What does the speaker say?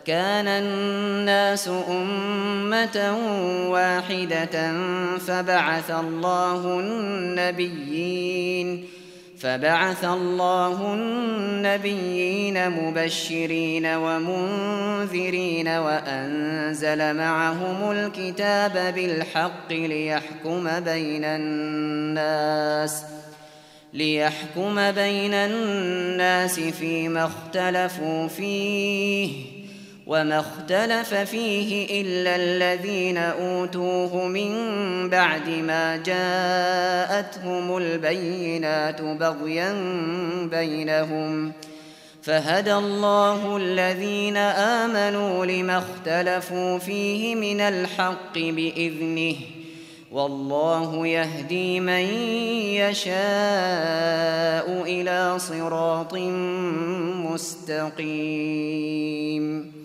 كان الناس أمة واحدة فبعث الله النبيين مبشرين ومنذرين وأنزل معهم الكتاب بالحق ليحكم بين الناس فيما اختلفوا فيه، وما اختلف فيه إلا الذين أوتوه من بعد ما جاءتهم البينات بغيا بينهم، فهدى الله الذين آمنوا لما اختلفوا فيه من الحق بإذنه، والله يهدي من يشاء إلى صراط مستقيم.